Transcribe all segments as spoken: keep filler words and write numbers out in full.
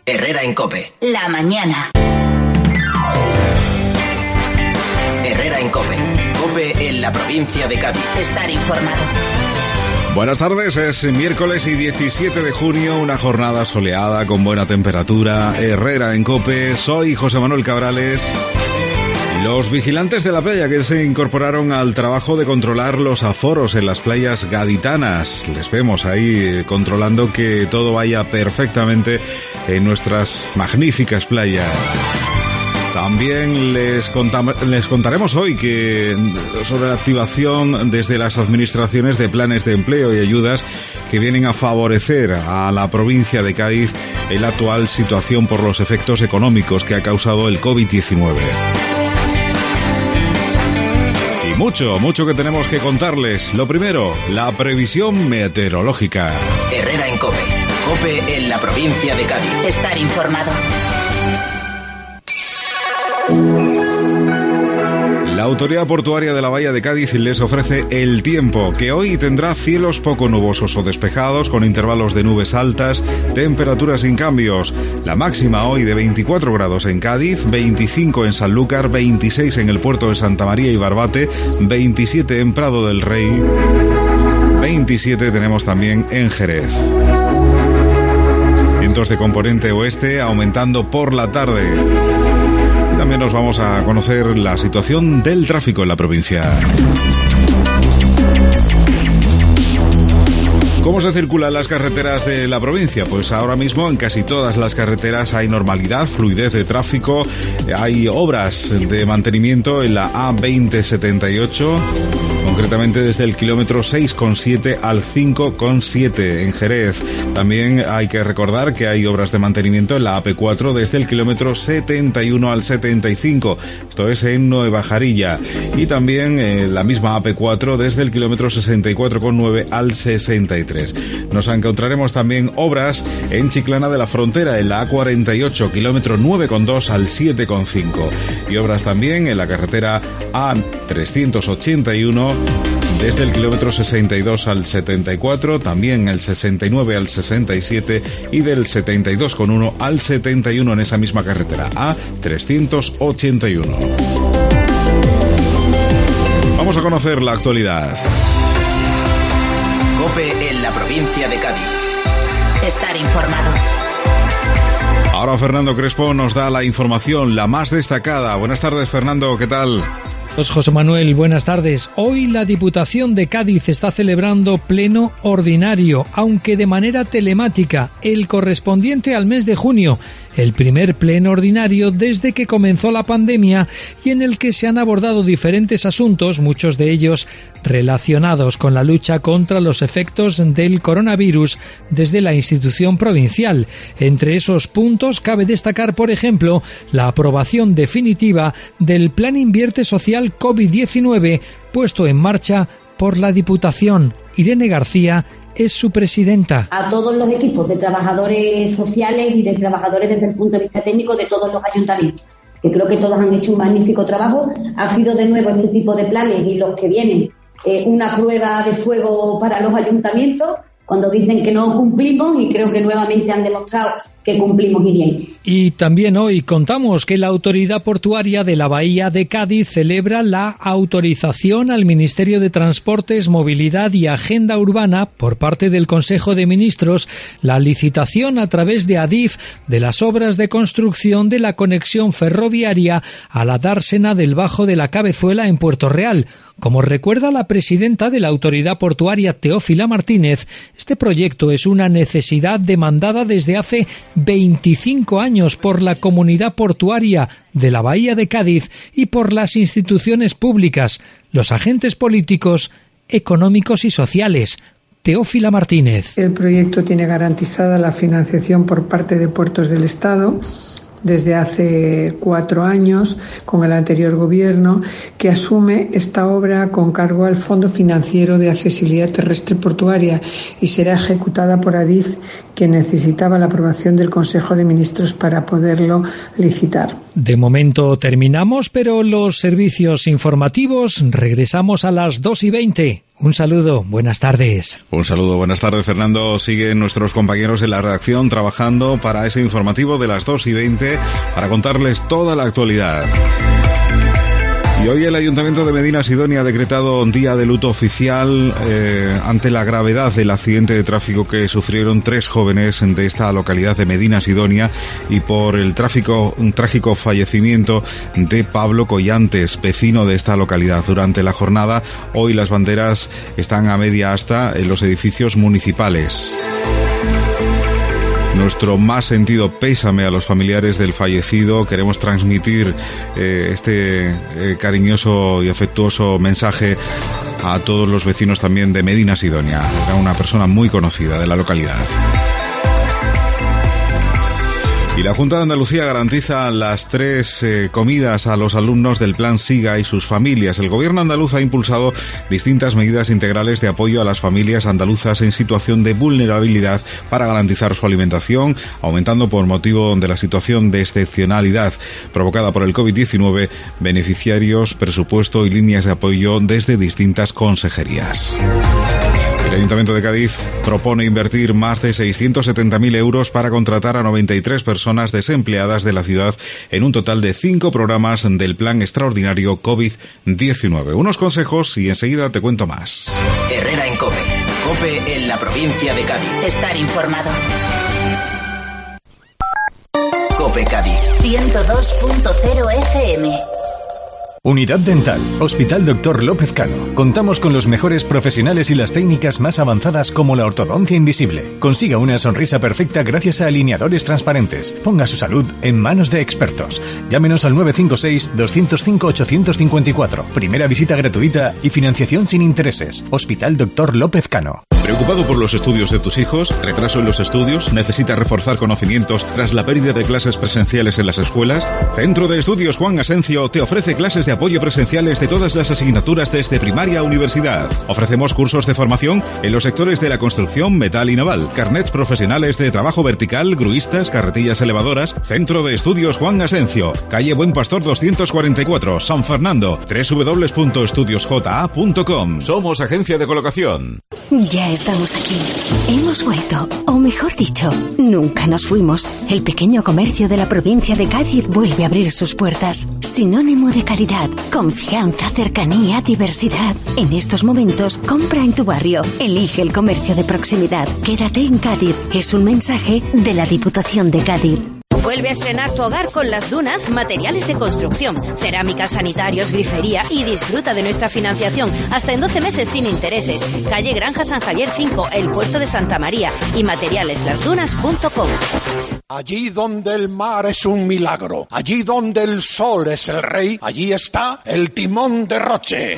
Herrera en COPE. La mañana. Herrera en COPE. COPE en la provincia de Cádiz. Estar informado. Buenas tardes, es miércoles y diecisiete de junio, una jornada soleada con buena temperatura. Herrera en COPE, soy José Manuel Cabrales. Los vigilantes de la playa que se incorporaron al trabajo de controlar los aforos en las playas gaditanas. Les vemos ahí controlando que todo vaya perfectamente en nuestras magníficas playas. También les, contam- les contaremos hoy que sobre la activación desde las administraciones de planes de empleo y ayudas que vienen a favorecer a la provincia de Cádiz en la actual situación por los efectos económicos que ha causado el covid diecinueve. Y mucho, mucho que tenemos que contarles. Lo primero, la previsión meteorológica. Herrera en COPE. COPE en la provincia de Cádiz. Estar informado. La Autoridad Portuaria de la Bahía de Cádiz les ofrece el tiempo, que hoy tendrá cielos poco nubosos o despejados, con intervalos de nubes altas, temperaturas sin cambios. La máxima hoy de veinticuatro grados en Cádiz, veinticinco en Sanlúcar, veintiséis en el puerto de Santa María y Barbate, veintisiete en Prado del Rey, veintisiete tenemos también en Jerez. Vientos de componente oeste aumentando por la tarde. También nos vamos a conocer la situación del tráfico en la provincia. ¿Cómo se circula en las carreteras de la provincia? Pues ahora mismo en casi todas las carreteras hay normalidad, fluidez de tráfico, hay obras de mantenimiento en la A veinte setenta y ocho, concretamente desde el kilómetro seis coma siete al cinco coma siete en Jerez. También hay que recordar que hay obras de mantenimiento en la A P cuatro desde el kilómetro setenta y uno al setenta y cinco, esto es en Nueva Jarilla. Y también eh, la misma A P cuatro desde el kilómetro sesenta y cuatro coma nueve al sesenta y tres. Nos encontraremos también obras en Chiclana de la Frontera, en la A cuarenta y ocho, kilómetro nueve coma dos al siete coma cinco. Y obras también en la carretera A trescientos ochenta y uno, desde el kilómetro sesenta y dos al setenta y cuatro, también el sesenta y nueve al sesenta y siete y del setenta y dos coma uno al setenta y uno en esa misma carretera, A trescientos ochenta y uno. Vamos a conocer la actualidad. COPE en la provincia de Cádiz. Estar informado. Ahora Fernando Crespo nos da la información, la más destacada. Buenas tardes, Fernando, ¿qué tal? Pues José Manuel, buenas tardes. Hoy la Diputación de Cádiz está celebrando pleno ordinario, aunque de manera telemática, el correspondiente al mes de junio, el primer pleno ordinario desde que comenzó la pandemia y en el que se han abordado diferentes asuntos, muchos de ellos relacionados con la lucha contra los efectos del coronavirus desde la institución provincial. Entre esos puntos cabe destacar, por ejemplo, la aprobación definitiva del Plan Invierte Social covid diecinueve puesto en marcha por la Diputación. Irene García es su presidenta. A todos los equipos de trabajadores sociales y de trabajadores desde el punto de vista técnico de todos los ayuntamientos, que creo que todos han hecho un magnífico trabajo. Ha sido de nuevo este tipo de planes y los que vienen eh, una prueba de fuego para los ayuntamientos cuando dicen que no cumplimos, y creo que nuevamente han demostrado que cumplimos y bien. Y también hoy contamos que la Autoridad Portuaria de la Bahía de Cádiz celebra la autorización al Ministerio de Transportes, Movilidad y Agenda Urbana por parte del Consejo de Ministros, la licitación a través de Adif de las obras de construcción de la conexión ferroviaria a la dársena del Bajo de la Cabezuela en Puerto Real. Como recuerda la presidenta de la Autoridad Portuaria, Teófila Martínez, este proyecto es una necesidad demandada desde hace veinticinco años por la comunidad portuaria de la Bahía de Cádiz y por las instituciones públicas, los agentes políticos, económicos y sociales. Teófila Martínez. El proyecto tiene garantizada la financiación por parte de Puertos del Estado desde hace cuatro años con el anterior gobierno, que asume esta obra con cargo al Fondo Financiero de Accesibilidad Terrestre Portuaria y será ejecutada por Adif, que necesitaba la aprobación del Consejo de Ministros para poderlo licitar. De momento terminamos, pero los servicios informativos regresamos a las dos y veinte. Un saludo, buenas tardes. Un saludo, buenas tardes, Fernando. Siguen nuestros compañeros en la redacción trabajando para ese informativo de las dos y veinte para contarles toda la actualidad. Y hoy el Ayuntamiento de Medina Sidonia ha decretado un día de luto oficial eh, ante la gravedad del accidente de tráfico que sufrieron tres jóvenes de esta localidad de Medina Sidonia y por el tráfico, un trágico fallecimiento de Pablo Collantes, vecino de esta localidad. Durante la jornada, hoy las banderas están a media asta en los edificios municipales. Nuestro más sentido pésame a los familiares del fallecido. Queremos transmitir eh, este eh, cariñoso y afectuoso mensaje a todos los vecinos también de Medina Sidonia. Era una persona muy conocida de la localidad. Y la Junta de Andalucía garantiza las tres eh, comidas a los alumnos del Plan SIGA y sus familias. El Gobierno andaluz ha impulsado distintas medidas integrales de apoyo a las familias andaluzas en situación de vulnerabilidad para garantizar su alimentación, aumentando por motivo de la situación de excepcionalidad provocada por el covid diecinueve beneficiarios, presupuesto y líneas de apoyo desde distintas consejerías. El Ayuntamiento de Cádiz propone invertir más de seiscientos setenta mil euros para contratar a noventa y tres personas desempleadas de la ciudad en un total de cinco programas del Plan Extraordinario covid diecinueve. Unos consejos y enseguida te cuento más. Herrera en COPE. COPE en la provincia de Cádiz. Estar informado. COPE Cádiz. ciento dos punto cero F M. Unidad Dental, Hospital Doctor López Cano. Contamos con los mejores profesionales y las técnicas más avanzadas como la ortodoncia invisible. Consiga una sonrisa perfecta gracias a alineadores transparentes. Ponga su salud en manos de expertos. Llámenos al nueve cinco seis, dos cero cinco, ocho cinco cuatro. Primera visita gratuita y financiación sin intereses. Hospital Doctor López Cano. ¿Preocupado por los estudios de tus hijos? ¿Retraso en los estudios? ¿Necesitas reforzar conocimientos tras la pérdida de clases presenciales en las escuelas? Centro de Estudios Juan Asencio te ofrece clases de apoyo presenciales de todas las asignaturas desde primaria a universidad. Ofrecemos cursos de formación en los sectores de la construcción, metal y naval, carnets profesionales de trabajo vertical, gruistas, carretillas elevadoras. Centro de Estudios Juan Asencio, calle Buen Pastor doscientos cuarenta y cuatro, San Fernando, doble u doble u doble u punto estudios j a punto com. Somos agencia de colocación. Ya estamos aquí. Hemos vuelto, o mejor dicho, nunca nos fuimos. El pequeño comercio de la provincia de Cádiz vuelve a abrir sus puertas. Sinónimo de calidad, confianza, cercanía, diversidad. En estos momentos, compra en tu barrio. Elige el comercio de proximidad. Quédate en Cádiz. Es un mensaje de la Diputación de Cádiz. Vuelve a estrenar tu hogar con Las Dunas, materiales de construcción, cerámica, sanitarios, grifería y disfruta de nuestra financiación hasta en doce meses sin intereses. Calle Granja San Javier cinco, El Puerto de Santa María y materiales las dunas punto com. Allí donde el mar es un milagro, allí donde el sol es el rey, allí está el timón de Roche.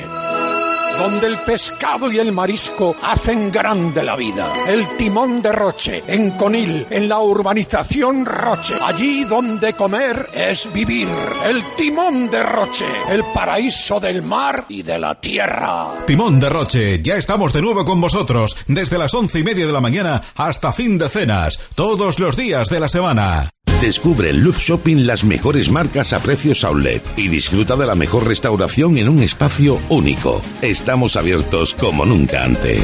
Donde el pescado y el marisco hacen grande la vida. El timón de Roche, en Conil, en la urbanización Roche. Allí donde comer es vivir. El timón de Roche, el paraíso del mar y de la tierra. Timón de Roche, ya estamos de nuevo con vosotros, desde las once y media de la mañana hasta fin de cenas, todos los días de la semana. Descubre en Luz Shopping las mejores marcas a precios outlet y disfruta de la mejor restauración en un espacio único. Estamos abiertos como nunca antes.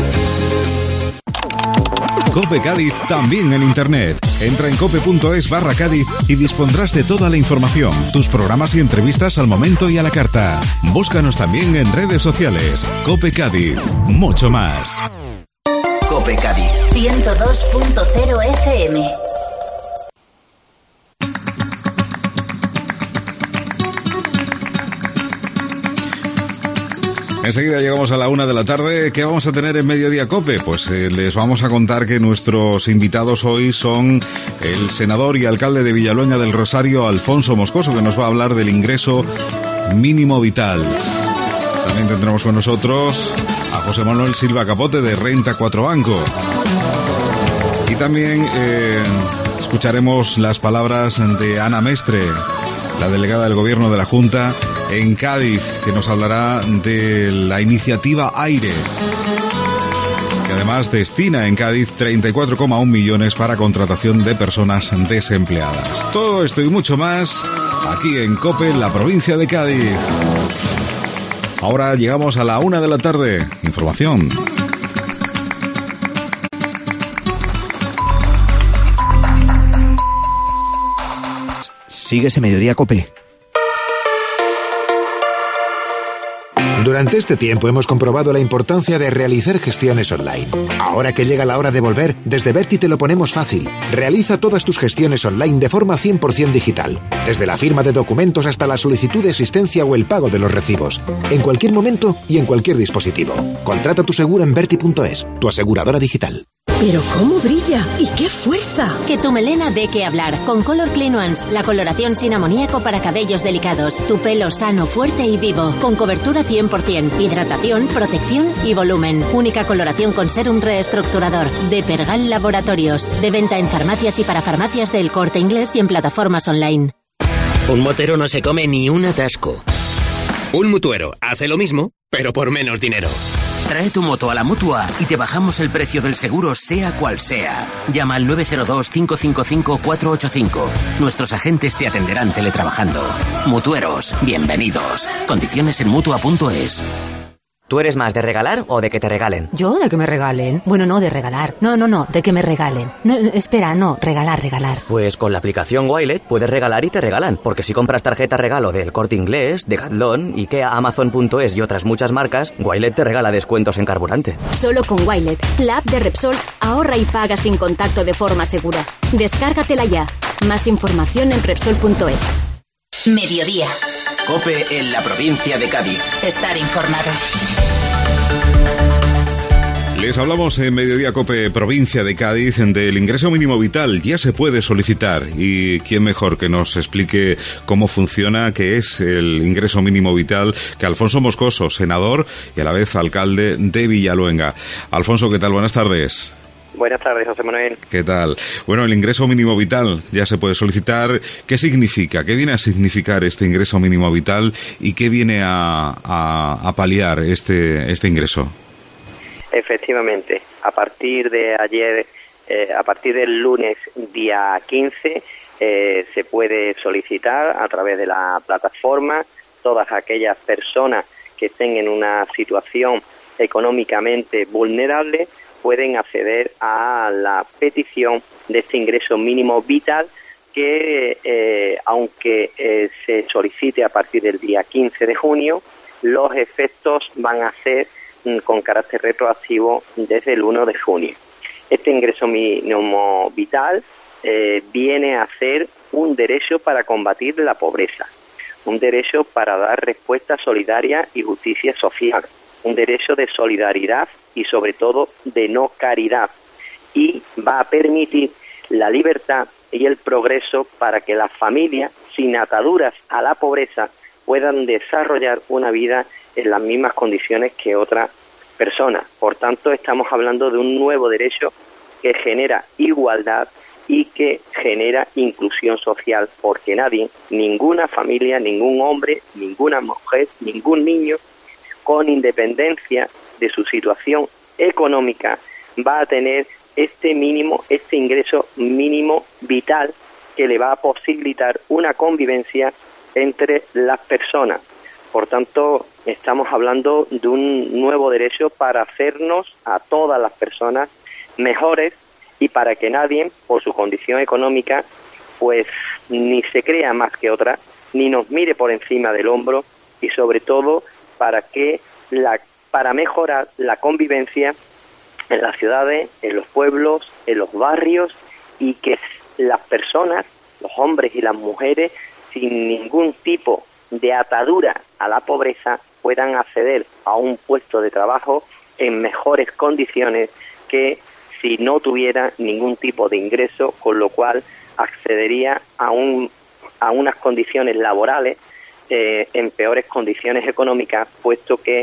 COPE Cádiz también en internet. Entra en cope.es barra Cádiz y dispondrás de toda la información, tus programas y entrevistas al momento y a la carta. Búscanos también en redes sociales. COPE Cádiz, mucho más. COPE Cádiz ciento dos punto cero F M. Enseguida llegamos a la una de la tarde. ¿Qué vamos a tener en Mediodía COPE? Pues eh, les vamos a contar que nuestros invitados hoy son el senador y alcalde de Villaluenga del Rosario, Alfonso Moscoso, que nos va a hablar del ingreso mínimo vital. También tendremos con nosotros a José Manuel Silva Capote de Renta cuatro Banco. Y también eh, escucharemos las palabras de Ana Mestre, la delegada del Gobierno de la Junta en Cádiz, que nos hablará de la iniciativa Aire, que además destina en Cádiz treinta y cuatro coma uno millones para contratación de personas desempleadas. Todo esto y mucho más aquí en COPE, la provincia de Cádiz. Ahora llegamos a la una de la tarde. información. Síguese Mediodía Cope. Durante este tiempo hemos comprobado la importancia de realizar gestiones online. Ahora que llega la hora de volver, desde Berti te lo ponemos fácil. Realiza todas tus gestiones online de forma cien por ciento digital. Desde la firma de documentos hasta la solicitud de existencia o el pago de los recibos. En cualquier momento y en cualquier dispositivo. Contrata tu seguro en Berti punto es, tu aseguradora digital. ¡Pero cómo brilla! ¡Y qué fuerza! Que tu melena dé que hablar con Color Clean Ones, la coloración sin amoníaco para cabellos delicados. Tu pelo sano, fuerte y vivo, con cobertura cien por ciento, hidratación, protección y volumen. Única coloración con serum reestructurador. De Pergal Laboratorios. De venta en farmacias y para farmacias del Corte Inglés y en plataformas online. Un motero no se come ni un atasco. Un mutuero hace lo mismo, pero por menos dinero. Trae tu moto a la Mutua y te bajamos el precio del seguro sea cual sea. Llama al nueve cero dos, cinco cinco cinco, cuatro ocho cinco. Nuestros agentes te atenderán teletrabajando. Mutueros, bienvenidos. Condiciones en Mutua punto es. ¿Tú eres más de regalar o de que te regalen? ¿Yo? ¿De que me regalen? Bueno, no, de regalar. No, no, no, de que me regalen. No, no, espera, no, regalar, regalar. Pues con la aplicación Wilet puedes regalar y te regalan, porque si compras tarjeta regalo del Corte Inglés, Decathlon, Ikea, Amazon punto es y otras muchas marcas, Wilet te regala descuentos en carburante. Solo con Wilet, la app de Repsol, ahorra y paga sin contacto de forma segura. Descárgatela ya. Más información en Repsol punto es. Mediodía. COPE en la provincia de Cádiz. Estar informado. Les hablamos en Mediodía Cope, provincia de Cádiz, del ingreso mínimo vital. Ya se puede solicitar. Y quién mejor que nos explique cómo funciona, qué es el ingreso mínimo vital, que Alfonso Moscoso, senador y a la vez alcalde de Villaluenga. Alfonso, ¿qué tal? Buenas tardes. Buenas tardes, José Manuel. ¿Qué tal? Bueno, el ingreso mínimo vital ya se puede solicitar. ¿Qué significa? ¿Qué viene a significar este ingreso mínimo vital y qué viene a, a, a paliar este, este ingreso? Efectivamente, a partir de ayer, eh, a partir del lunes día quince, eh, se puede solicitar a través de la plataforma. Todas aquellas personas que estén en una situación económicamente vulnerable pueden acceder a la petición de este ingreso mínimo vital que, eh, aunque eh, se solicite a partir del día quince de junio, los efectos van a ser mm, con carácter retroactivo desde el uno de junio. Este ingreso mínimo vital eh, viene a ser un derecho para combatir la pobreza, un derecho para dar respuesta solidaria y justicia social, un derecho de solidaridad y sobre todo de no caridad, y va a permitir la libertad y el progreso para que las familias sin ataduras a la pobreza puedan desarrollar una vida en las mismas condiciones que otras personas. Por tanto, estamos hablando de un nuevo derecho que genera igualdad y que genera inclusión social, porque nadie, ninguna familia, ningún hombre, ninguna mujer, ningún niño, con independencia de su situación económica, va a tener este mínimo, este ingreso mínimo vital que le va a posibilitar una convivencia entre las personas. Por tanto, estamos hablando de un nuevo derecho para hacernos a todas las personas mejores y para que nadie, por su condición económica, pues ni se crea más que otra, ni nos mire por encima del hombro, y sobre todo para que la para mejorar la convivencia en las ciudades, en los pueblos, en los barrios, y que las personas, los hombres y las mujeres, sin ningún tipo de atadura a la pobreza, puedan acceder a un puesto de trabajo en mejores condiciones que si no tuviera ningún tipo de ingreso, con lo cual accedería a un a unas condiciones laborales eh, en peores condiciones económicas, puesto que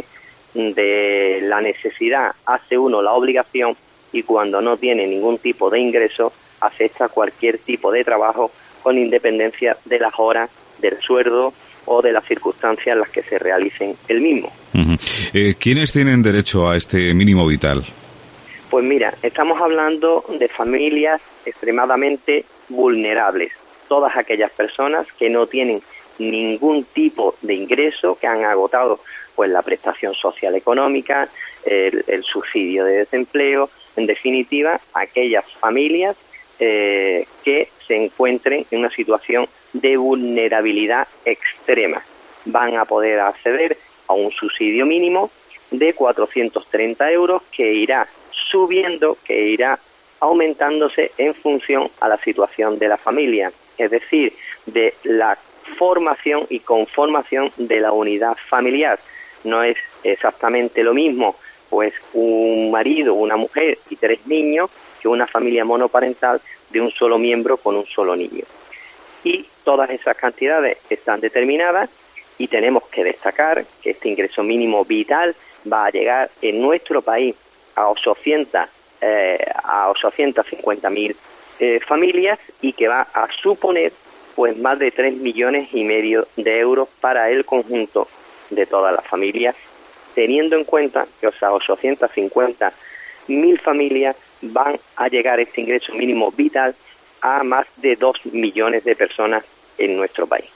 de la necesidad hace uno la obligación, y cuando no tiene ningún tipo de ingreso acepta cualquier tipo de trabajo con independencia de las horas, del sueldo o de las circunstancias en las que se realicen el mismo. Uh-huh. Eh, ¿Quiénes tienen derecho a este mínimo vital? Pues mira, estamos hablando de familias extremadamente vulnerables, todas aquellas personas que no tienen ningún tipo de ingreso, que han agotado pues la prestación social económica, el, el subsidio de desempleo, en definitiva, aquellas familias eh, que se encuentren en una situación de vulnerabilidad extrema. Van a poder acceder a un subsidio mínimo de cuatrocientos treinta euros que irá subiendo, que irá aumentándose en función a la situación de la familia, es decir, de la formación y conformación de la unidad familiar. No es exactamente lo mismo pues un marido, una mujer y tres niños que una familia monoparental de un solo miembro con un solo niño. Y todas esas cantidades están determinadas y tenemos que destacar que este ingreso mínimo vital va a llegar en nuestro país a ochocientas, eh, a ochocientas cincuenta mil eh, familias y que va a suponer pues más de tres millones y medio de euros para el conjunto de todas las familias, teniendo en cuenta que esas ochocientas cincuenta mil familias van a llegar este ingreso mínimo vital a más de dos millones de personas en nuestro país.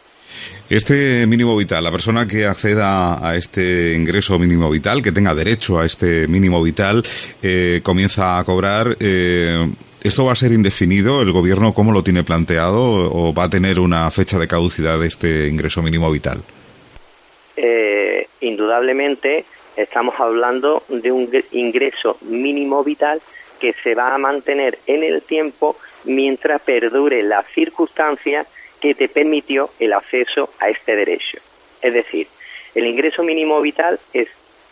Este mínimo vital, la persona que acceda a este ingreso mínimo vital, que tenga derecho a este mínimo vital, eh, comienza a cobrar. Eh, ¿Esto va a ser indefinido? ¿El gobierno cómo lo tiene planteado? ¿O va a tener una fecha de caducidad de este ingreso mínimo vital? Eh, indudablemente estamos hablando de un ingreso mínimo vital que se va a mantener en el tiempo mientras perdure la circunstancia que te permitió el acceso a este derecho. Es decir, el ingreso mínimo vital es,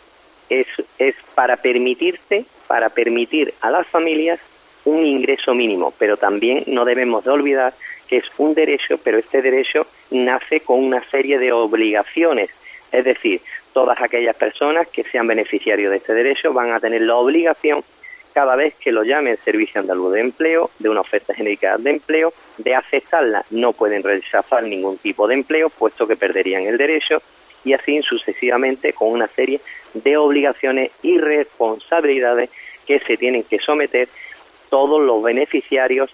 es, es para permitirte, para permitir a las familias un ingreso mínimo, pero también no debemos de olvidar que es un derecho, pero este derecho nace con una serie de obligaciones. Es decir, todas aquellas personas que sean beneficiarios de este derecho van a tener la obligación, cada vez que lo llame el Servicio Andaluz de Empleo, de una oferta genérica de empleo, de aceptarla. No pueden rechazar ningún tipo de empleo, puesto que perderían el derecho, y así sucesivamente con una serie de obligaciones y responsabilidades que se tienen que someter todos los beneficiarios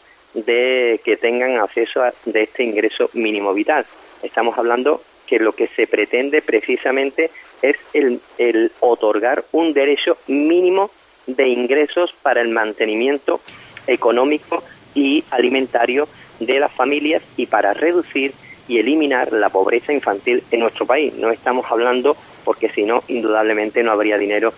de que tengan acceso a de este ingreso mínimo vital. Estamos hablando que lo que se pretende precisamente es el, el otorgar un derecho mínimo de ingresos para el mantenimiento económico y alimentario de las familias y para reducir y eliminar la pobreza infantil en nuestro país. No estamos hablando, porque si no, indudablemente no habría dinero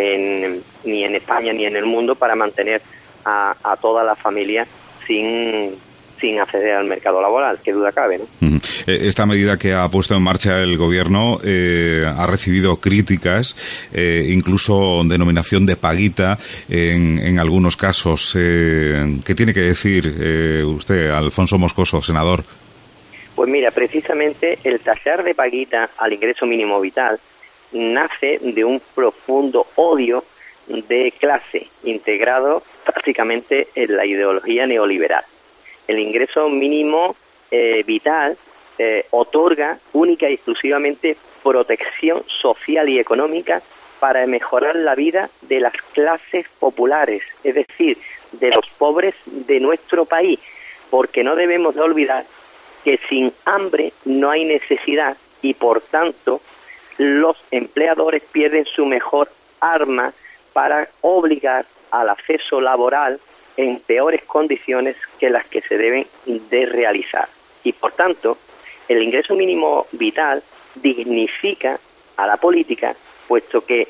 en, ni en España ni en el mundo para mantener a, a toda la familia sin, sin acceder al mercado laboral, qué duda cabe, ¿no? Uh-huh. Esta medida que ha puesto en marcha el gobierno eh, ha recibido críticas, eh, incluso denominación de paguita en, en algunos casos. Eh, ¿Qué tiene que decir eh, usted, Alfonso Moscoso, senador? Pues mira, precisamente el tachar de paguita al ingreso mínimo vital nace de un profundo odio de clase integrado prácticamente en la ideología neoliberal. El ingreso mínimo eh, vital eh, otorga única y exclusivamente protección social y económica para mejorar la vida de las clases populares, es decir, de los pobres de nuestro país, porque no debemos de olvidar que sin hambre no hay necesidad y, por tanto, los empleadores pierden su mejor arma para obligar al acceso laboral en peores condiciones que las que se deben de realizar. Y, por tanto, el ingreso mínimo vital dignifica a la política, puesto que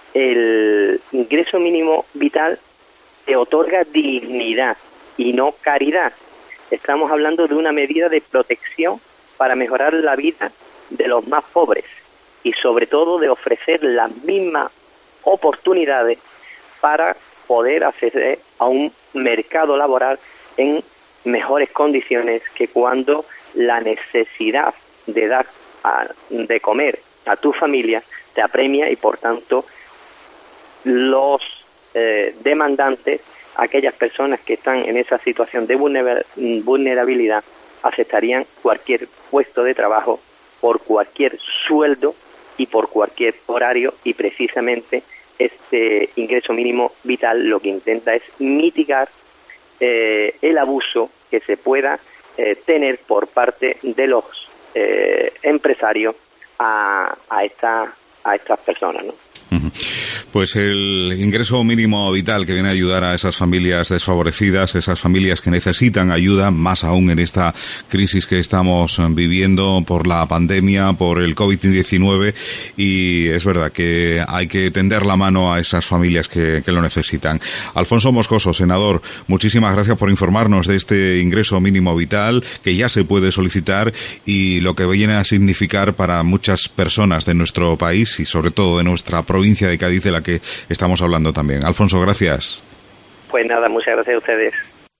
el ingreso mínimo vital te otorga dignidad y no caridad. Estamos hablando de una medida de protección para mejorar la vida de los más pobres y, sobre todo, de ofrecer las mismas oportunidades para poder acceder a un mercado laboral en mejores condiciones que cuando la necesidad de dar a, de comer a tu familia te apremia y, por tanto, los eh, demandantes, aquellas personas que están en esa situación de vulnerabilidad, aceptarían cualquier puesto de trabajo por cualquier sueldo y por cualquier horario, y precisamente este ingreso mínimo vital lo que intenta es mitigar eh, el abuso que se pueda eh, tener por parte de los eh, empresarios a, a, esta, a estas personas, ¿no? Pues el ingreso mínimo vital que viene a ayudar a esas familias desfavorecidas, esas familias que necesitan ayuda, más aún en esta crisis que estamos viviendo por la pandemia, por el COVID diecinueve, y es verdad que hay que tender la mano a esas familias que, que lo necesitan. Alfonso Moscoso, senador, muchísimas gracias por informarnos de este ingreso mínimo vital que ya se puede solicitar y lo que viene a significar para muchas personas de nuestro país y sobre todo de nuestra provincia de Cádiz, de la que estamos hablando también. Alfonso, gracias. Pues nada, muchas gracias a ustedes.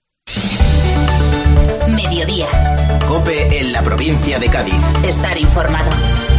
Mediodía. COPE en la provincia de Cádiz. Estar informado.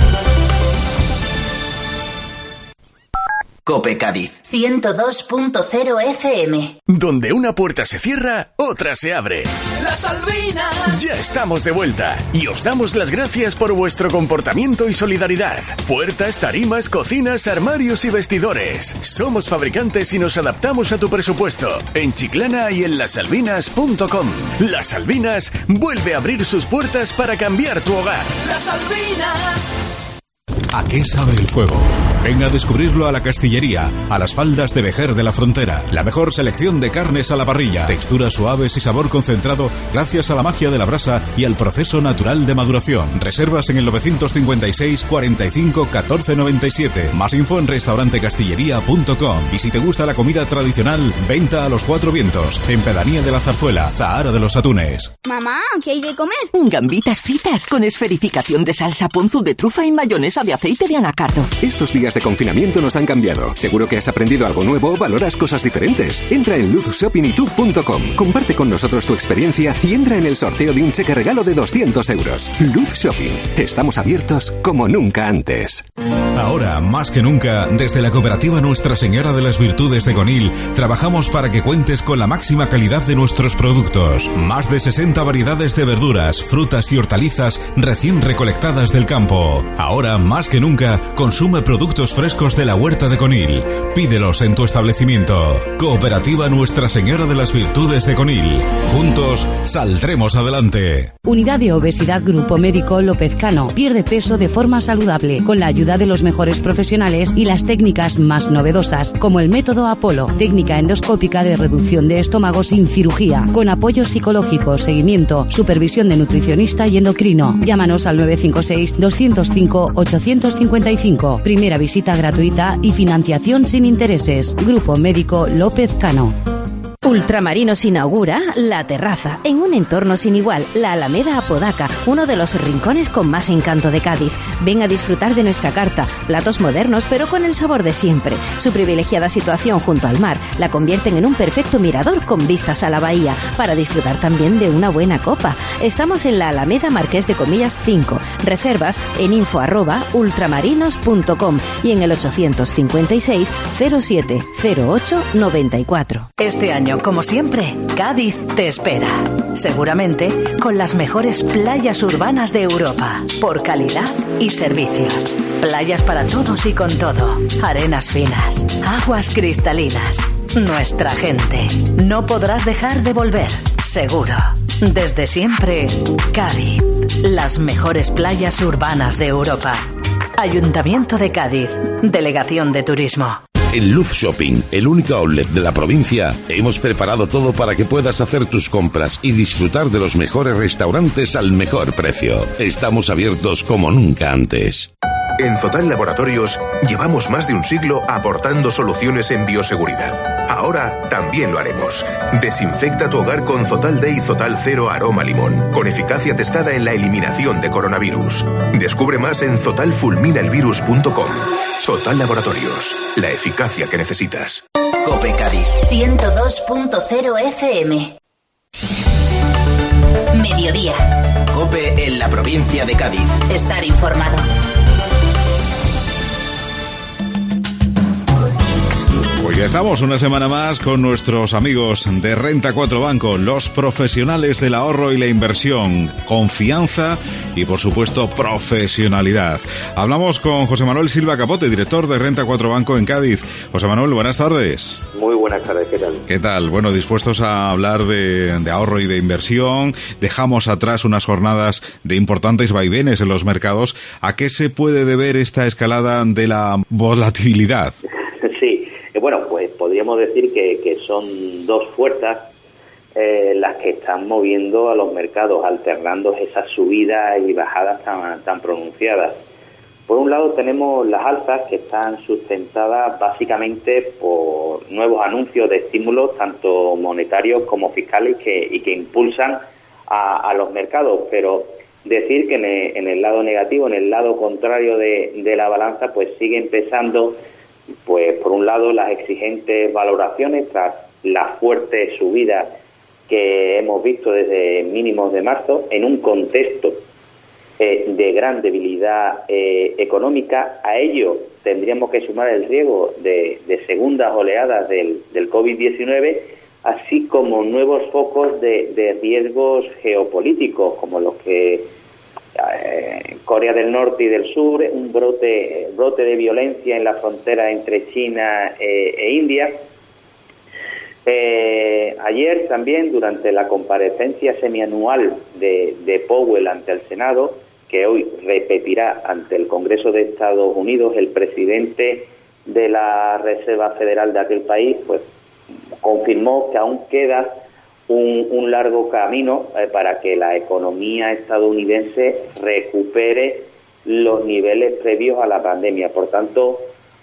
COPE Cádiz. ciento dos punto cero F M. Donde una puerta se cierra, otra se abre. Las Albinas. Ya estamos de vuelta y os damos las gracias por vuestro comportamiento y solidaridad. Puertas, tarimas, cocinas, armarios y vestidores. Somos fabricantes y nos adaptamos a tu presupuesto. En Chiclana y en lasalbinas punto com. Las Albinas vuelve a abrir sus puertas para cambiar tu hogar. Las Albinas. ¿A qué sabe el fuego? Venga a descubrirlo a la Castillería, a las faldas de Vejer de la Frontera. La mejor selección de carnes a la parrilla, texturas suaves y sabor concentrado gracias a la magia de la brasa y al proceso natural de maduración. Reservas en el novecientos cincuenta y seis, cuarenta y cinco, catorce noventa y siete. Más info en restaurante castillería punto com. Y si te gusta la comida tradicional, venta a los Cuatro Vientos, en Pedanía de la Zarzuela, Zahara de los Atunes. Mamá, ¿qué hay de comer? Gambitas fritas con esferificación de salsa ponzu de trufa y mayonesa de aceite de anacardo. Estos días de confinamiento nos han cambiado. Seguro que has aprendido algo nuevo o valoras cosas diferentes. Entra en luz shopping y tube punto com. Comparte con nosotros tu experiencia y entra en el sorteo de un cheque regalo de doscientos euros. Luz Shopping. Estamos abiertos como nunca antes. Ahora, más que nunca, desde la cooperativa Nuestra Señora de las Virtudes de Conil, trabajamos para que cuentes con la máxima calidad de nuestros productos. Más de sesenta variedades de verduras, frutas y hortalizas recién recolectadas del campo. Ahora, más que nunca, consume productos frescos de la huerta de Conil. Pídelos en tu establecimiento. Cooperativa Nuestra Señora de las Virtudes de Conil. Juntos saldremos adelante. Unidad de Obesidad Grupo Médico López Cano. Pierde peso de forma saludable con la ayuda de los mejores profesionales y las técnicas más novedosas, como el método Apolo, técnica endoscópica de reducción de estómago sin cirugía, con apoyo psicológico, seguimiento, supervisión de nutricionista y endocrino. Llámanos al nueve cinco seis, dos cero cinco, ocho cinco cinco. Primera visita gratuita y financiación sin intereses. Grupo Médico López Cano. Ultramarinos inaugura La Terraza, en un entorno sin igual, la Alameda Apodaca, uno de los rincones con más encanto de Cádiz. Ven a disfrutar de nuestra carta, platos modernos pero con el sabor de siempre. Su privilegiada situación junto al mar la convierten en un perfecto mirador con vistas a la bahía, para disfrutar también de una buena copa. Estamos en la Alameda Marqués de Comillas cinco. Reservas en info arroba ultramarinos punto com y en el ochocientos cincuenta y seis, cero siete, cero ocho, noventa y cuatro. Este año, como siempre, Cádiz te espera. Seguramente con las mejores playas urbanas de Europa, por calidad y servicios. Playas para todos y con todo. Arenas finas, aguas cristalinas. Nuestra gente. No podrás dejar de volver, seguro. Desde siempre, Cádiz. Las mejores playas urbanas de Europa. Ayuntamiento de Cádiz. Delegación de Turismo. En Luz Shopping, el único outlet de la provincia, hemos preparado todo para que puedas hacer tus compras y disfrutar de los mejores restaurantes al mejor precio. Estamos abiertos como nunca antes. En Zotal Laboratorios llevamos más de un siglo aportando soluciones en bioseguridad. Ahora también lo haremos. Desinfecta tu hogar con Zotal D y Zotal Cero Aroma Limón, con eficacia testada en la eliminación de coronavirus. Descubre más en zotal fulmina el virus punto com. Zotal Laboratorios, la eficacia que necesitas. COPE Cádiz. ciento dos punto cero F M. Mediodía. COPE en la provincia de Cádiz. Estar informado. Pues Y estamos una semana más con nuestros amigos de Renta cuatro Banco, los profesionales del ahorro y la inversión, confianza y, por supuesto, profesionalidad. Hablamos con José Manuel Silva Capote, director de Renta cuatro Banco en Cádiz. José Manuel, buenas tardes. Muy buenas tardes, ¿qué tal? ¿Qué tal? Bueno, dispuestos a hablar de, de ahorro y de inversión. Dejamos atrás unas jornadas de importantes vaivenes en los mercados. ¿A qué se puede deber esta escalada de la volatilidad? Sí. Bueno, pues podríamos decir que, que son dos fuerzas eh, las que están moviendo a los mercados, alternando esas subidas y bajadas tan, tan pronunciadas. Por un lado tenemos las alzas, que están sustentadas básicamente por nuevos anuncios de estímulos, tanto monetarios como fiscales, que, y que impulsan a, a los mercados. Pero decir que en el, en el lado negativo, en el lado contrario de, de la balanza, pues siguen pesando, pues por un lado, las exigentes valoraciones tras la fuerte subida que hemos visto desde mínimos de marzo, en un contexto eh, de gran debilidad eh, económica. A ello tendríamos que sumar el riesgo de, de segundas oleadas del, del COVID diecinueve, así como nuevos focos de, de riesgos geopolíticos, como los que Eh, Corea del Norte y del Sur, un brote brote de violencia en la frontera entre China eh, e India. Eh, ayer también, durante la comparecencia semianual de, de Powell ante el Senado, que hoy repetirá ante el Congreso de Estados Unidos, el presidente de la Reserva Federal de aquel país, pues confirmó que aún queda Un, un largo camino eh, para que la economía estadounidense recupere los niveles previos a la pandemia. Por tanto,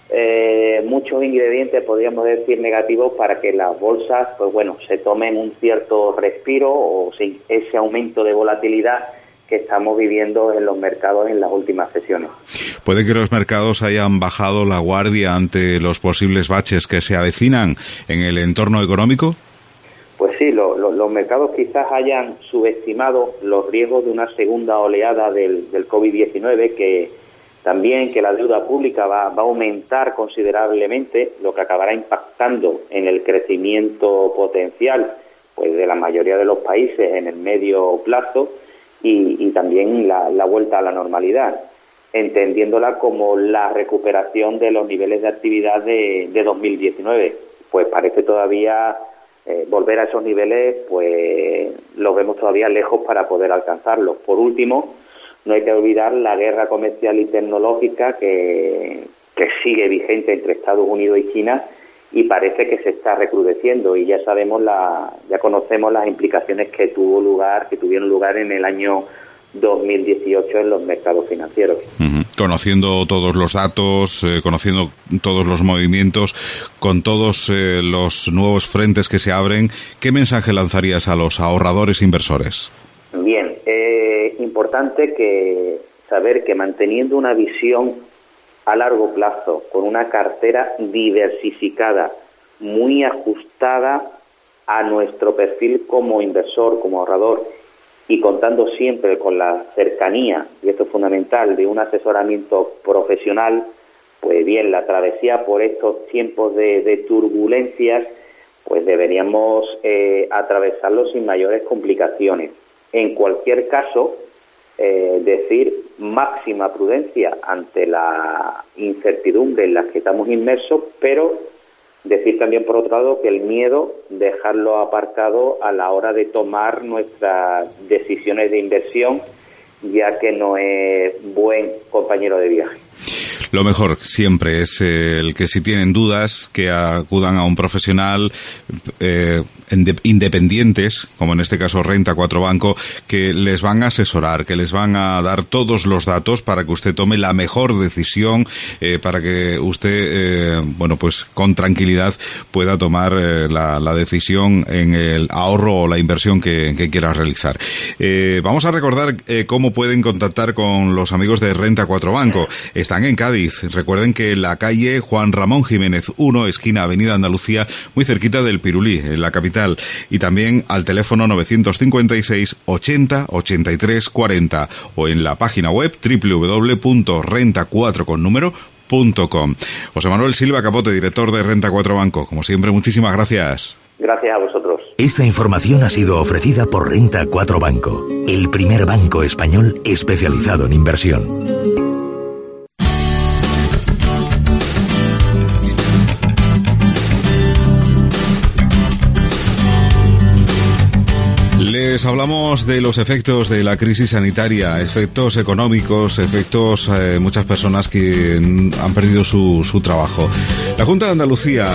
eh, muchos ingredientes, podríamos decir, negativos para que las bolsas, pues bueno, se tomen un cierto respiro o sin ese aumento de volatilidad que estamos viviendo en los mercados en las últimas sesiones. ¿Puede que los mercados hayan bajado la guardia ante los posibles baches que se avecinan en el entorno económico? Pues sí, lo, lo, los mercados quizás hayan subestimado los riesgos de una segunda oleada del, del COVID diecinueve, que también que la deuda pública va, va a aumentar considerablemente, lo que acabará impactando en el crecimiento potencial pues de la mayoría de los países en el medio plazo y, y también la, la vuelta a la normalidad, entendiéndola como la recuperación de los niveles de actividad de, de dos mil diecinueve. Pues parece todavía Eh, volver a esos niveles, pues los vemos todavía lejos para poder alcanzarlos. Por último, no hay que olvidar la guerra comercial y tecnológica que, que sigue vigente entre Estados Unidos y China y parece que se está recrudeciendo, y ya sabemos, la, ya conocemos las implicaciones que tuvo lugar, que tuvieron lugar en el año dos mil dieciocho en los mercados financieros. Uh-huh. Conociendo todos los datos, eh, conociendo todos los movimientos, con todos eh, los nuevos frentes que se abren, ¿qué mensaje lanzarías a los ahorradores inversores? Bien, eh, importante que saber que manteniendo una visión a largo plazo, con una cartera diversificada, muy ajustada a nuestro perfil como inversor, como ahorrador, y contando siempre con la cercanía, y esto es fundamental, de un asesoramiento profesional, pues bien, la travesía por estos tiempos de, de turbulencias, pues deberíamos eh, atravesarlo sin mayores complicaciones. En cualquier caso, eh, decir máxima prudencia ante la incertidumbre en la que estamos inmersos, pero decir también, por otro lado, que el miedo, dejarlo aparcado a la hora de tomar nuestras decisiones de inversión, ya que no es buen compañero de viaje. Lo mejor siempre es eh, el que, si tienen dudas, que acudan a un profesional eh, independientes, como en este caso Renta cuatro Banco, que les van a asesorar, que les van a dar todos los datos para que usted tome la mejor decisión, eh, para que usted, eh, bueno, pues con tranquilidad pueda tomar eh, la, la decisión en el ahorro o la inversión que, que quiera realizar. Eh, vamos a recordar eh, cómo pueden contactar con los amigos de Renta cuatro Banco. Están en Cádiz. Recuerden que la calle Juan Ramón Jiménez uno, esquina Avenida Andalucía, muy cerquita del Pirulí, en la capital. Y también al teléfono novecientos cincuenta y seis ochenta ochenta y tres cuarenta o en la página web doble u doble u doble u punto renta cuatro con número punto com. José Manuel Silva Capote, director de Renta cuatro Banco. Como siempre, muchísimas gracias. Gracias a vosotros. Esta información ha sido ofrecida por Renta cuatro Banco, el primer banco español especializado en inversión. Les hablamos de los efectos de la crisis sanitaria, efectos económicos, efectos eh, muchas personas que han perdido su, su trabajo. La Junta de Andalucía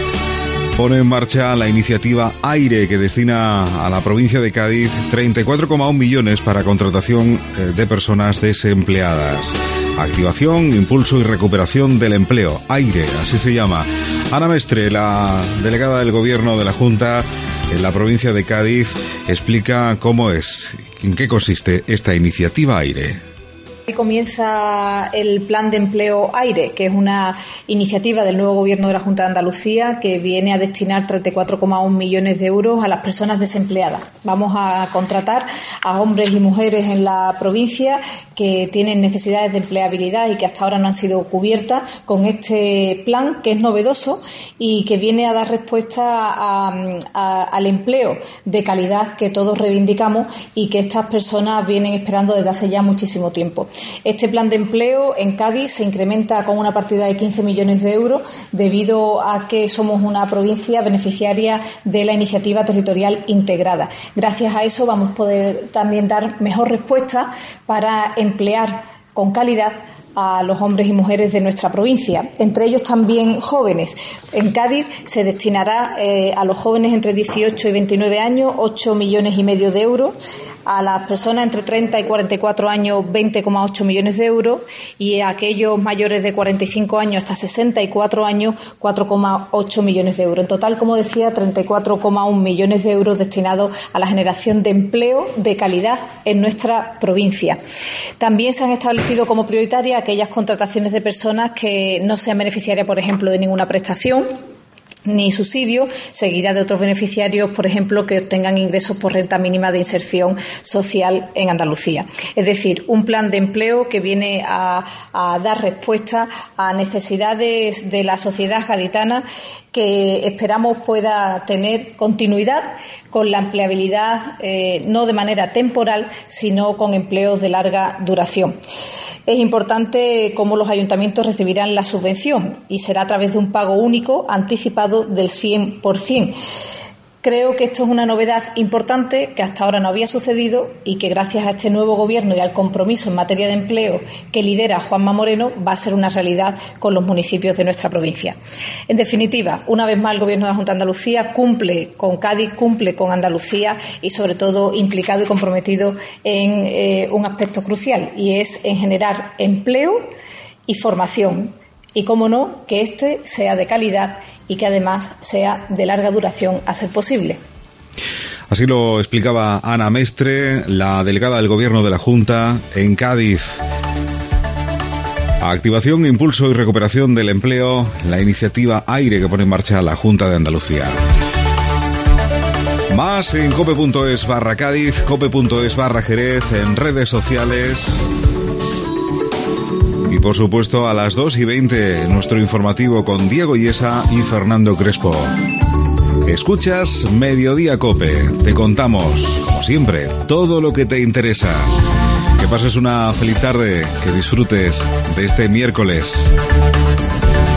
pone en marcha la iniciativa AIRE, que destina a la provincia de Cádiz treinta y cuatro coma uno millones para contratación eh, de personas desempleadas. Activación, impulso y recuperación del empleo. AIRE, así se llama. Ana Mestre, la delegada del Gobierno de la Junta en la provincia de Cádiz, explica cómo es, en qué consiste esta iniciativa AIRE. Hoy comienza el Plan de Empleo AIRE, que es una iniciativa del nuevo Gobierno de la Junta de Andalucía que viene a destinar treinta y cuatro coma uno millones de euros a las personas desempleadas. Vamos a contratar a hombres y mujeres en la provincia que tienen necesidades de empleabilidad y que hasta ahora no han sido cubiertas con este plan, que es novedoso y que viene a dar respuesta a, a, al empleo de calidad que todos reivindicamos y que estas personas vienen esperando desde hace ya muchísimo tiempo. Este plan de empleo en Cádiz se incrementa con una partida de quince millones de euros debido a que somos una provincia beneficiaria de la iniciativa territorial integrada. Gracias a eso vamos a poder también dar mejor respuesta para emplear con calidad a los hombres y mujeres de nuestra provincia, entre ellos también jóvenes. En Cádiz se destinará eh, a los jóvenes entre dieciocho y veintinueve años ocho millones y medio de euros, a las personas entre treinta y cuarenta y cuatro años veinte coma ocho millones de euros y a aquellos mayores de cuarenta y cinco años hasta sesenta y cuatro años cuatro coma ocho millones de euros. En total, como decía, treinta y cuatro coma uno millones de euros destinados a la generación de empleo de calidad en nuestra provincia. También se han establecido como prioritarias aquellas contrataciones de personas que no sean beneficiarias, por ejemplo, de ninguna prestación ni subsidio, seguirá de otros beneficiarios, por ejemplo, que obtengan ingresos por renta mínima de inserción social en Andalucía. Es decir, un plan de empleo que viene a, a dar respuesta a necesidades de la sociedad gaditana que esperamos pueda tener continuidad con la empleabilidad, eh, no de manera temporal, sino con empleos de larga duración. Es importante cómo los ayuntamientos recibirán la subvención y será a través de un pago único anticipado del cien por ciento. Creo que esto es una novedad importante que hasta ahora no había sucedido y que gracias a este nuevo Gobierno y al compromiso en materia de empleo que lidera Juanma Moreno va a ser una realidad con los municipios de nuestra provincia. En definitiva, una vez más el Gobierno de la Junta de Andalucía cumple con Cádiz, cumple con Andalucía y sobre todo implicado y comprometido en eh, un aspecto crucial y es en generar empleo y formación y, cómo no, que este sea de calidad y que además sea de larga duración a ser posible. Así lo explicaba Ana Mestre, la delegada del Gobierno de la Junta en Cádiz. Activación, impulso y recuperación del empleo, la iniciativa AIRE que pone en marcha la Junta de Andalucía. Más en cope.es barra Cádiz, cope.es barra Jerez, en redes sociales. Y por supuesto a las dos y veinte nuestro informativo con Diego Yesa y Fernando Crespo. Escuchas Mediodía Cope. Te contamos, como siempre, todo lo que te interesa. Que pases una feliz tarde, que disfrutes de este miércoles.